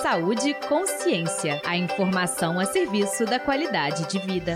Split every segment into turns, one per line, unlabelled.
Saúde e Consciência. A informação a serviço da qualidade de vida.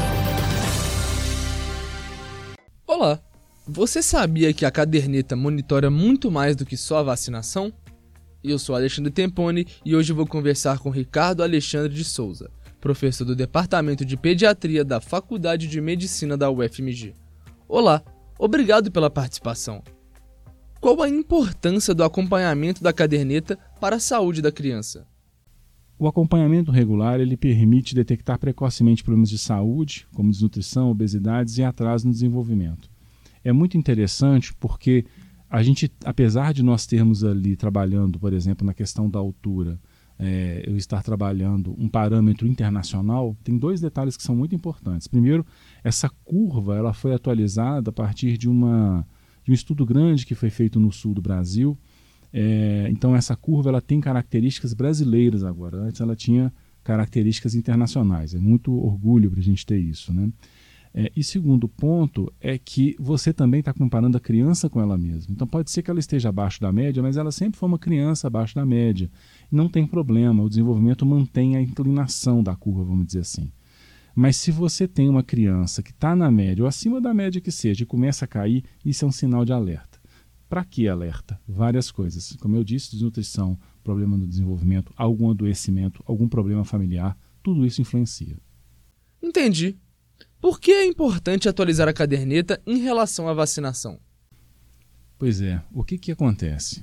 Olá! Você sabia que a caderneta monitora muito mais do que só a vacinação? Eu sou Alexandre Temponi e hoje vou conversar com Ricardo Alexandre de Souza, professor do Departamento de Pediatria da Faculdade de Medicina da UFMG. Olá, obrigado pela participação. Qual a importância do acompanhamento da caderneta para a saúde da criança?
O acompanhamento regular ele permite detectar precocemente problemas de saúde, como desnutrição, obesidades e atraso no desenvolvimento. É muito interessante porque a gente, apesar de nós termos ali trabalhando, por exemplo, na questão da altura, eu estar trabalhando um parâmetro internacional, tem dois detalhes que são muito importantes. Primeiro, essa curva ela foi atualizada a partir de um estudo grande que foi feito no sul do Brasil. Então essa curva ela tem características brasileiras agora. Antes ela tinha características internacionais. É muito orgulho para a gente ter isso, né? E segundo ponto é que você também está comparando a criança com ela mesma. Então pode ser que ela esteja abaixo da média, mas ela sempre foi uma criança abaixo da média. Não tem problema, o desenvolvimento mantém a inclinação da curva, vamos dizer assim. Mas se você tem uma criança que está na média, ou acima da média que seja, e começa a cair, isso é um sinal de alerta. Para que alerta? Várias coisas. Como eu disse, desnutrição, problema no desenvolvimento, algum adoecimento, algum problema familiar, tudo isso influencia.
Entendi. Por que é importante atualizar a caderneta em relação à vacinação?
Pois é, o que acontece?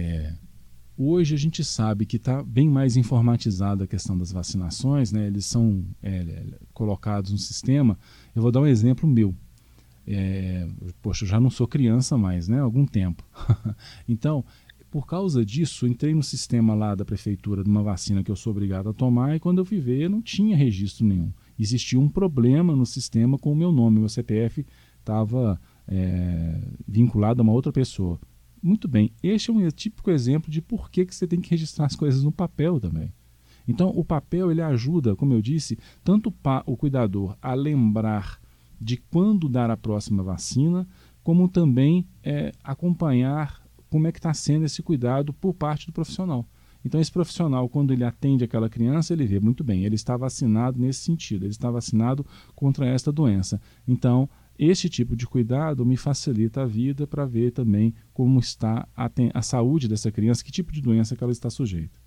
Hoje a gente sabe que está bem mais informatizada a questão das vacinações, né? Eles são colocados no sistema. Eu vou dar um exemplo meu. Eu já não sou criança mais, né? Há algum tempo. Então, por causa disso, entrei no sistema lá da prefeitura de uma vacina que eu sou obrigado a tomar e quando eu fui ver, não tinha registro nenhum. Existia um problema no sistema com o meu nome, meu CPF estava vinculado a uma outra pessoa. Muito bem, este é um típico exemplo de por que você tem que registrar as coisas no papel também. Então, o papel ele ajuda, como eu disse, tanto o cuidador a lembrar de quando dar a próxima vacina, como também acompanhar como é que está sendo esse cuidado por parte do profissional. Então esse profissional, quando ele atende aquela criança, ele vê muito bem, ele está vacinado nesse sentido, ele está vacinado contra esta doença. Então, este tipo de cuidado me facilita a vida para ver também como está a saúde dessa criança, que tipo de doença que ela está sujeita.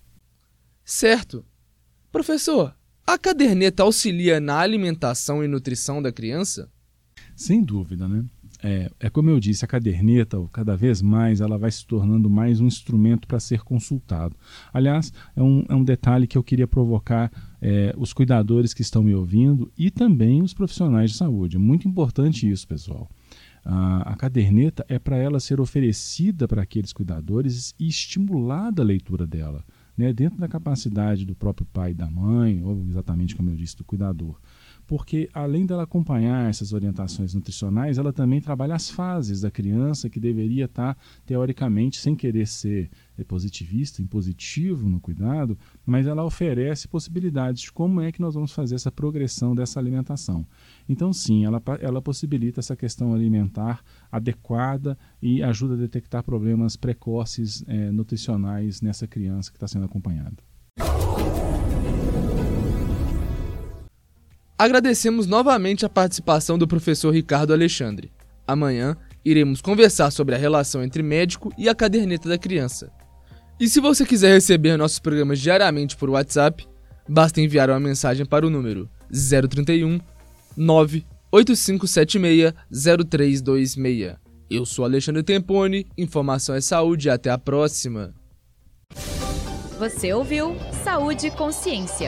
Certo. Professor, a caderneta auxilia na alimentação e nutrição da criança?
Sem dúvida, né? Como eu disse, a caderneta, cada vez mais, ela vai se tornando mais um instrumento para ser consultado. Aliás, é um detalhe que eu queria provocar os cuidadores que estão me ouvindo e também os profissionais de saúde. É muito importante isso, pessoal. A caderneta é para ela ser oferecida para aqueles cuidadores e estimulada a leitura dela, né, dentro da capacidade do próprio pai e da mãe, ou exatamente como eu disse, do cuidador. Porque além dela acompanhar essas orientações nutricionais, ela também trabalha as fases da criança que deveria estar, teoricamente, sem querer ser positivista, impositivo no cuidado, mas ela oferece possibilidades de como é que nós vamos fazer essa progressão dessa alimentação. Então sim, ela possibilita essa questão alimentar adequada e ajuda a detectar problemas precoces nutricionais nessa criança que está sendo acompanhada.
Agradecemos novamente a participação do professor Ricardo Alexandre. Amanhã, iremos conversar sobre a relação entre médico e a caderneta da criança. E se você quiser receber nossos programas diariamente por WhatsApp, basta enviar uma mensagem para o número 031 98576 0326. Eu sou Alexandre Temponi, informação é saúde e até a próxima.
Você ouviu Saúde e Consciência.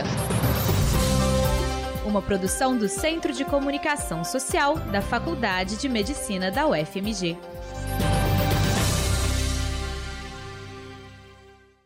Uma produção do Centro de Comunicação Social da Faculdade de Medicina da UFMG.